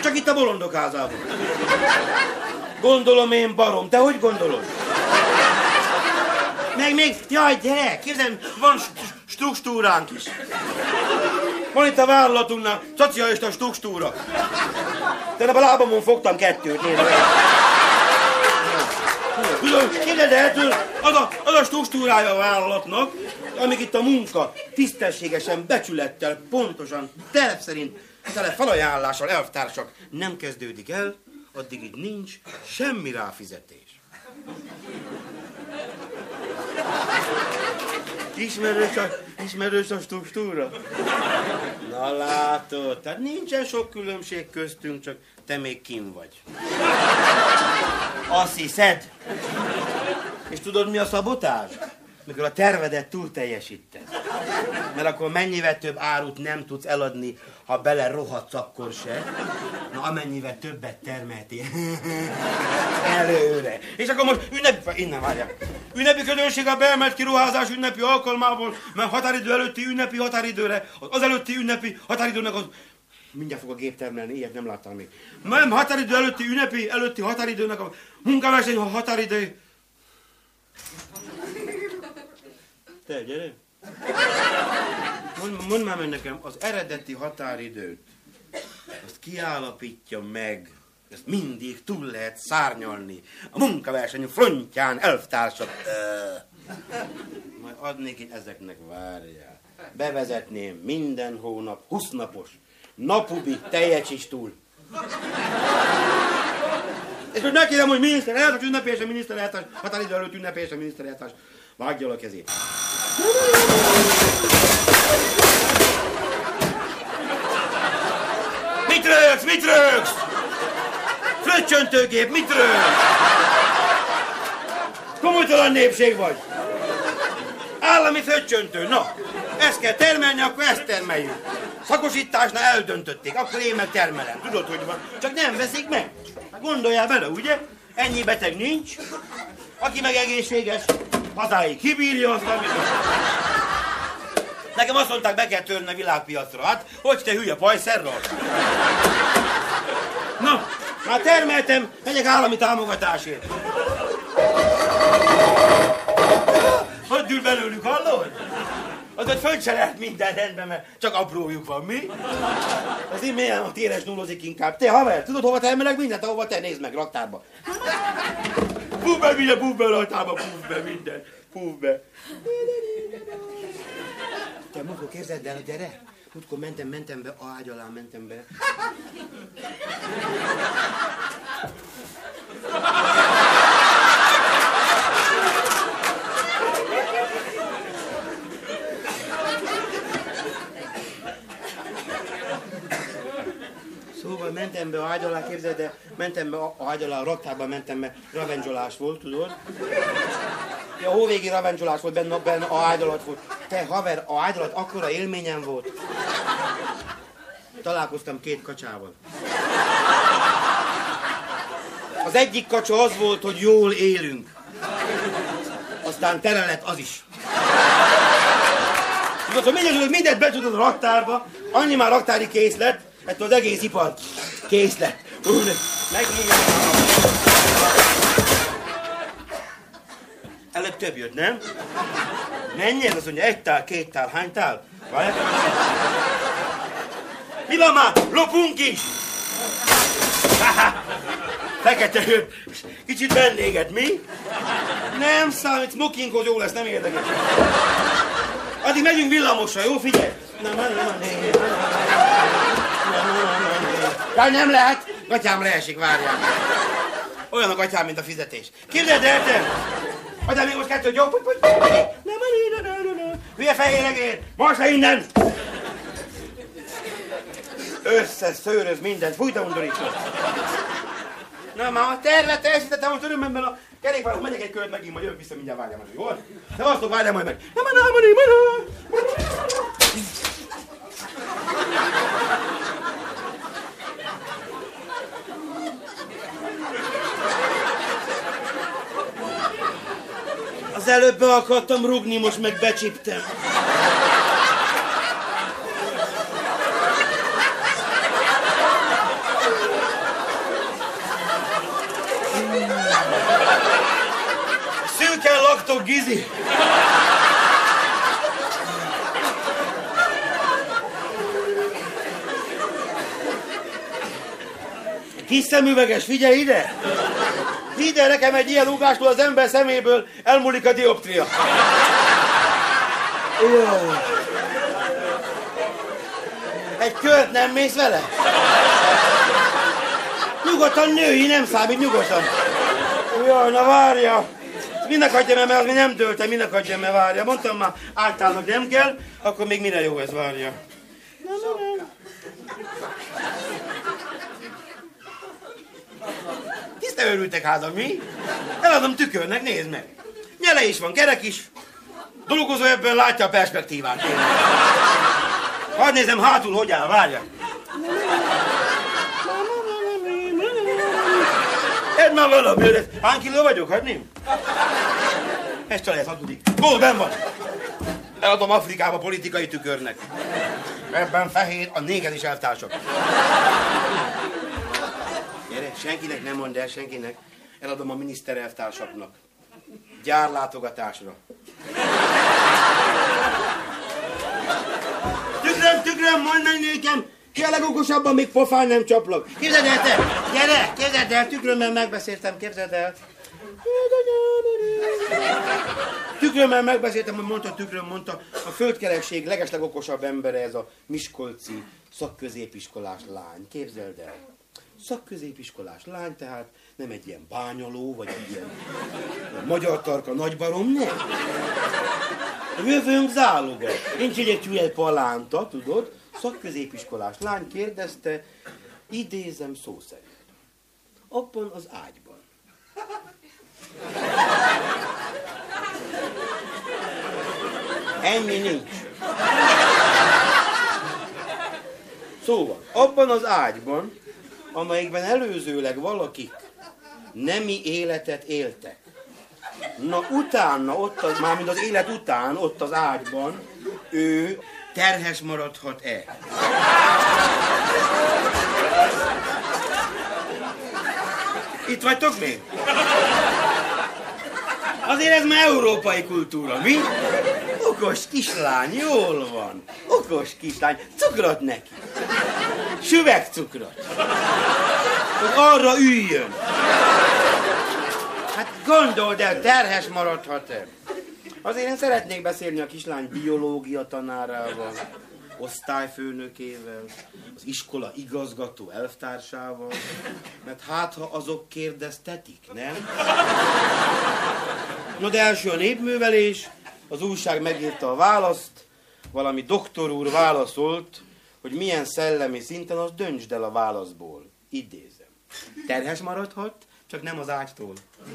csak itt a bolondok házában. Gondolom én, barom, te hogy gondolod? Meg még, jaj, gyere, képzelem, van struktúránk is. Van itt a vállalatunknál, szocialista struktúra. Tegnap a lábamon fogtam 2-t, nézd. Tudod, képzeld el, az a struktúrája a vállalatnak, amíg itt a munka tisztességesen, becsülettel, pontosan, terv szerint, tele felajánlással, elvtársak nem kezdődik el, addig így nincs semmi ráfizetés. Ismerős a struktúra? Na látod, tehát nincsen sok különbség köztünk, csak te még kim vagy. Azt hiszed? És tudod, mi a szabotázs? Mikor a tervedet túl teljesíted. Mert akkor mennyivel több árut nem tudsz eladni, ha bele rohadsz, akkor se. Na, amennyivel többet termeltél. Előre. És akkor most innen várják. Ünnepi közönség a beemelt kiruházás ünnepi alkalmából, mert határidő előtti ünnepi határidőre, az előtti ünnepi határidőnek az... Mindjárt fog a gép termelni, ilyet nem láttam még. Nem, határidő előtti határidőnek a munkaverseny határidő... Te, gyere! Mondd már meg nekem, az eredeti határidőt, azt kiállapítja meg, ezt mindig túl lehet szárnyalni. A munkaverseny frontján, elvtársak. Majd adnék itt ezeknek, várjál. Bevezetném minden hónap 20 napos, napubi teljesíts túl. És most megkérem, hogy minisztereltárs, ünnepélyesen minisztereltárs, határidő előtt ünnepélyesen minisztereltárs. Vágja a kezét. Mit rögsz? Fröccsöntőgép, mit rögsz? Komolytalan népség vagy. Állami fröccsöntő, na. Ezt kell termelni, akkor ezt termeljük. Szakosításnál eldöntötték, akkor én meg termelem. Tudod, hogy van. Csak nem veszik meg. Gondoljál bele, ugye? Ennyi beteg nincs. Aki meg egészséges, hazáig kibírja azt, amit... Nekem azt mondták, be kell törni a világpiacra. Hát, hogy te hülye pajszerral? Na, már termeltem, megyek állami támogatásért. Hogy dől belőlük, hallod? Azért fönt se lehet minden rendben, mert csak aprójuk van, mi? Az én milyen a téres nullozik inkább. Te, haver, tudod, hova termelek mindent, ahova te nézd meg, raktárba. Puf be raktárba, puf be minden. Puf be. Te múltkor képzeld el, gyere. Múltkor mentem be, ágy alá mentem be. Szóval mentem be ágy alá, képzeld el, mentem be ágy alá, a raktárban mentem be, ravencsolás volt, tudod? Ja, hóvégi ravencsolás volt, benne a ágy alatt volt. Te, haver, a ágy alatt akkora élményem volt. Találkoztam 2 kacsával. Az egyik kacsa az volt, hogy jól élünk. Aztán tele lett az is. Tudod, hogy mindent betudod a raktárba, annyi már raktári készlet, ettől az egész ipar készlet. Előbb több jött, nem? Mennyi ez? Azt mondja, 1 tál, 2 tál, hány tál? Mi van már? Lopunk is! Fekete jött. Kicsit vendéget, mi? Nem számít, smokinghoz jó lesz, nem érdekes. Addig megyünk villamosra, jó? Figyelj! Nem lehet, gatyám leesik, várjál. Olyan a gatyám, mint a fizetés. Képzeld el, te! Adjál még most 2, hogy jó? Hülye fehéregér! Most le innen! Összeszőröz mindent, fújta undorítva. Na, már a tervet teljesítettem, most örömmel a kerékpáros, megyek egy követ megint, majd jövök vissza, mindjárt várjál meg, jó? Szevasztok, várjál majd meg. Az előbb be akartam rúgni, most meg becsiptem. Szevasztok, Gizi! Kis szemüveges, figyelj ide! Hidd el nekem, egy ilyen ugástól az ember szeméből elmúlik a dioptria. Egy kört nem mész vele? Nyugodtan női, nem számít, nyugodtan. Jaj, na várja. Minek hagyjam el, mert az még nem dőltem, minek hagyjam el, várja. Mondtam már, általában nem kell, akkor még mire jó ez, várja. Tiszta örültek házam, mi? Eladom tükörnek, nézd meg. Nyele is van, kerek is. Dolgozó ebből látja a perspektívát. Hadd nézem hátul, hogy áll, várja. Ez már valami, ez hány kiló vagyok, hagyni? Ez csak lesz, hatudik. Gól, benn van. Eladom Afrikába politikai tükörnek. Ebben fehér a néged is elvtársak. Gyere, senkinek nem mondd el, senkinek. Eladom a miniszter elvtársaknak. Gyárlátogatásra. Tükröm, mondd meg nékem! Ki a legokosabb, amíg pofán nem csaplok? Képzeld el te! Gyere, képzeld el, tükrömmel megbeszéltem, képzeld el. Tükrömmel megbeszéltem, hogy mondta, tükröm mondta, a földkerekség legeslegokosabb embere ez a miskolci szakközépiskolás lány. Képzeld el. Szakközépiskolás lány, tehát nem egy ilyen bányoló, vagy egy ilyen magyar tarka nagybarom, nem. A jövőnk záloga. Nincs egy palánta, tudod? Szakközépiskolás lány kérdezte, idézem szó szerint. Abban az ágyban. Ennyi nincs. Szóval, abban az ágyban, amelyikben előzőleg valakik nemi életet éltek. Na utána, ott az, mármint az élet után, ott az ágyban, ő terhes maradhat-e? Itt vagytok még? Azért ez már európai kultúra, mi? Okos kislány, jól van. Okos kislány, cukrot neki. Süvegcukrot. Hogy arra üljön. Hát gondold el, terhes maradhat-e? Azért én szeretnék beszélni a kislány biológia tanárával, osztályfőnökével, az iskola igazgató elvtársával, mert hát ha azok kérdeztetik, nem? No, de első a népművelés, az újság megírta a választ, valami doktor úr válaszolt, hogy milyen szellemi szinten, az döntsd el a válaszból. Idézem. Terhes maradhat, csak nem az ágytól.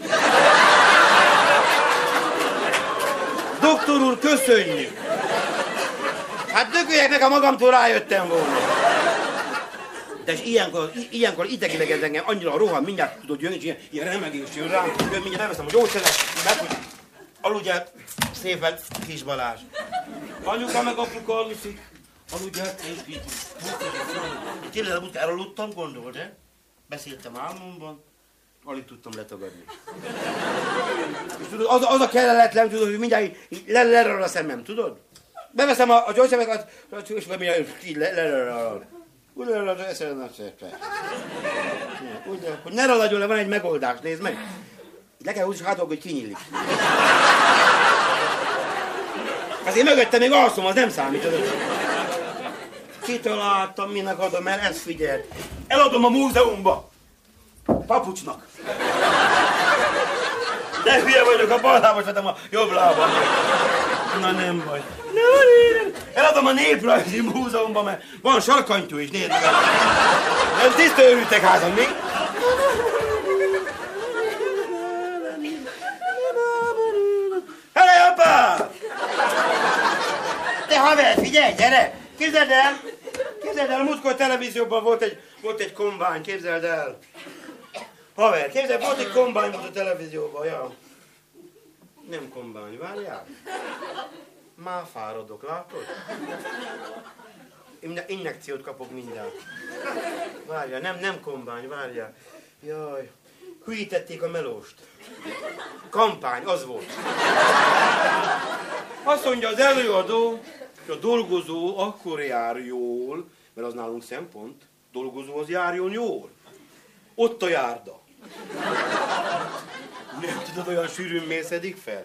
Doktor úr, köszönjük! Hát dököljek meg, ha magamtól rájöttem volna. De és ilyenkor idegileged engem annyira a rohan, mindjárt tudod jönni, ilyen remegés jön rám, mindjárt beveszem a gyógyszeret, meg hogy aludjál szépen, kis Balázs. Anyuka meg apuka aluszik, aludjál szépen. Képzeld el, erről aludtam, gondold, de? Beszéltem álmomban, alig tudtam letagadni. És tudod, az a kellemetlen, tudod, hogy mindjárt így lerol a szemem, tudod? Beveszem a gyógyszereket, és mindjárt így lerol. Úgy hogy ne ragadjon le, van egy megoldás, nézd meg. Le kell húzni hátul, hogy kinyílik. Azért mögötte még alszom, az nem számít. Kitaláltam, minek adom el, ezt figyeld. Eladom a múzeumba. Papucsnak. De hülye vagyok, a bal lábot vettem a jobb lábam. Na nem baj. Eladom a Néprajzi Múzeumban, mert van sarkantyú is, nézd meg. Ez tiszta örültek házam, mi? Hello, apa! Te haver, figyelj, gyere! Képzeld el, a múltkor televízióban volt egy kombány, képzeld el. Haver, képzeld, volt egy kombány volt a televízióban, ja. Nem kombány, várjál. Már fáradok, látod? Injekciót kapok mindjárt. Várjál, nem kombány, várjál. Jaj, Hülyítették a melóst. Kampány, az volt. Azt mondja az előadó, hogy a dolgozó akkor jár jól, mert az nálunk szempont, dolgozó az járjon jól. Ott a járda. Nem tudod, olyan sűrűn mészedik fel?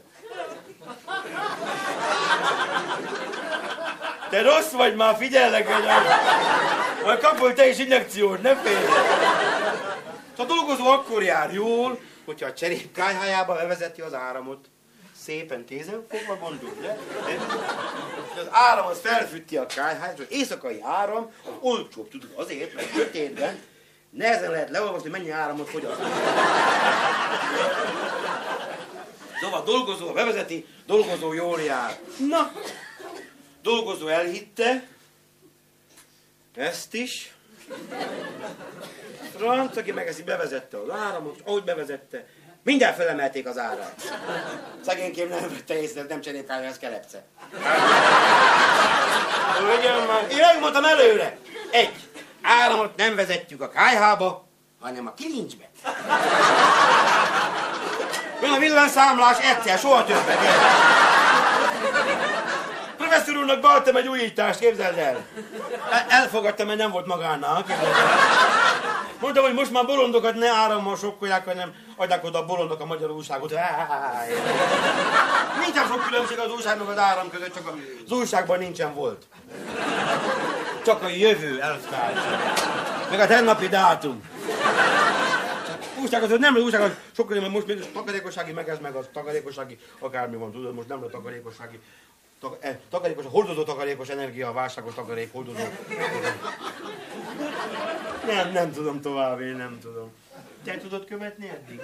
Te rossz vagy már, figyellek, hogy majd kapol te is injekciót, ne félj! A dolgozó akkor jár jól, hogyha a cserép kályhájába bevezeti az áramot. Szépen kézen fogva gondolj, de? Az áram az felfűti a kályháját, és az éjszakai áram az olcsóbb, tudod, azért, mert sötétben nehezen lehet leolvasni, mennyi áramot fogyaszt. Szóval dolgozó bevezeti, dolgozó jól jár. Na, dolgozó elhitte, ezt is. Franc, aki megeszi, bevezette az áramot, és ahogy bevezette, mindjárt felemelték az árát. Szegénykém nem vette észre, nem cserépkályha, ez kelepce. Én megmondtam előre. Áramot nem vezetjük a kályhába, hanem a kilincsbe. Jön a villanyszámlás, egyszer, soha többet. Professzor úrnak beadtam egy újítást, képzeld el. Elfogadtam, mert nem volt magának. Mondtam, hogy most már bolondokat ne árammal sokkolják, hanem adják oda a bolondok a magyar újságot. Nincsen sok különbség az újság meg az áram között, csak az újságban nincsen volt. Csak a jövő elvtársa. Meg a tennapi dátum. Újságot, nem az újságot, sokkal, mert most még takarékossági, meg ez, meg az takarékossági, akármi van, tudod, most nem a takarékossági. Takarékos, a hordozó takarékos energia, a válságos takarék, hordozó. Nem tudom tovább, én nem tudom. Te tudod követni eddig?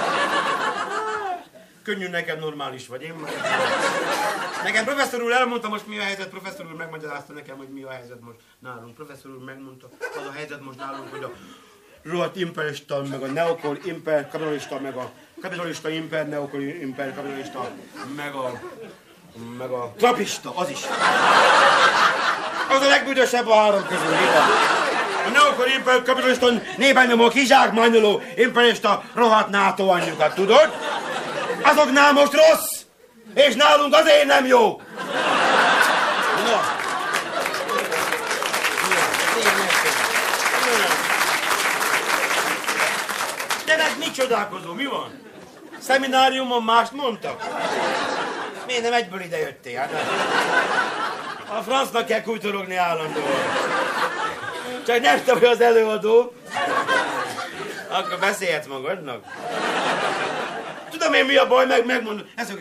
Könnyű nekem, normális vagy, én már. Nekem professzor úr elmondta most mi a helyzet, professzor úr megmagyarázta nekem, hogy mi a helyzet most nálunk. Professzor úr megmondta, az a helyzet most nálunk, hogy a rohadt imperialista, meg a neokor imper, kapitalista, meg a kapitalista imper, neokor imper, kapitalista, meg a trapista, az is. Az a legbüdösebb a három közül, a neokor imper, kapitalista, népelnyomó, kizsákmányoló, imperialista, rohadt NATO anyjukat, tudod? Azoknál most rossz, és nálunk azért nem jó. De meg mit csodálkozó, mi van? Szemináriumon mást mondtak? Miért nem egyből ide jöttél? Hát, a francnak kell kultúrogni állandóan. Csak nem tudom, hogy az előadó. Akkor beszélhetsz magadnak. Tudom én mi a baj, megmondom.